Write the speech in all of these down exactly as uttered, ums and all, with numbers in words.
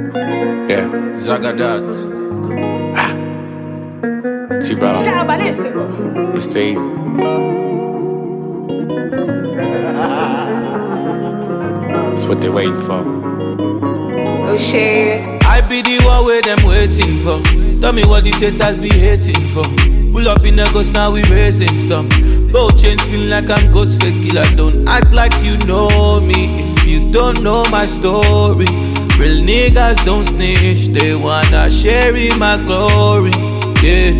Yeah. Zagadat. Ah. T-Ball. Mister Easy. That's what they're waiting for. Oh shit. I be the one where them waiting for. Tell me what the haters be hating for. Pull up in the ghost, now we raising stuff. Both chains feel like I'm ghost fake killer. Don't act like you know me if you don't know my story. Real niggas don't snitch, they wanna share in my glory. Yeah,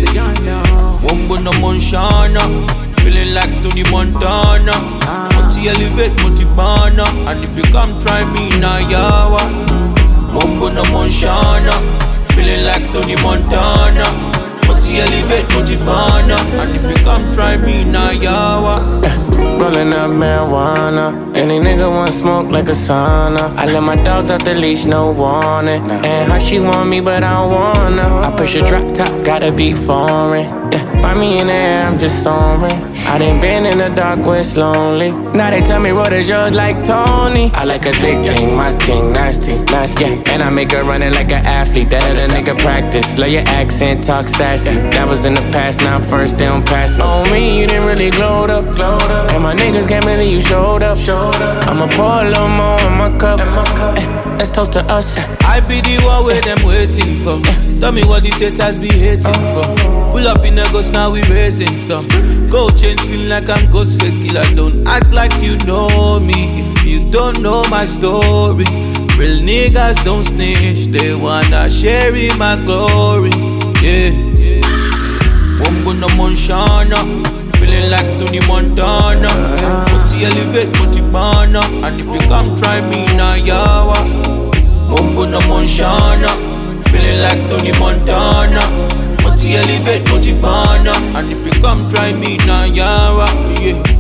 Wombo no Monshana, feeling like Tony Montana. Multi elevate, multi banner, and if you come try me now, yawa. Wombo no Monshana, feeling like Tony Montana. Multi elevate, multi banner, and if you come try me now, yawa. Rolling up marijuana. Any nigga want smoke like a sauna. I let my dogs out the leash, no warning. And how she want me, but I don't wanna. I push a drop top, gotta be foreign. Yeah, find me in the air, I'm just soaring. I done been in the dark where it's lonely. Now they tell me what is yours like Tony. I like a thick thing, my king, nasty, nasty. Yeah, and I make her run it like an athlete. That other nigga practice. Love your accent, talk sassy. That was in the past, now I'm first, they don't pass me. On me, you didn't really glowed up, glowed up. And my niggas can't believe you showed up, showed up. I'ma pour a little more in my cup. Ay, let's toast to us. I be the one where them waiting for. Tell me what the haters be hating for. Pull up in the ghost, now we raising stuff. Gold chains feel like I'm ghost fake killer. Don't act like you know me if you don't know my story. Real niggas don't snitch, they wanna share in my glory. Yeah, Wombo no Monshana, feeling like Tony Montana. Multi elevate, multi banner, and if you come try me now, yawa. Wombo no Monshana, feeling like Tony Montana. Multi elevate, multi banner, and if you come try me now, yawa. Yeah.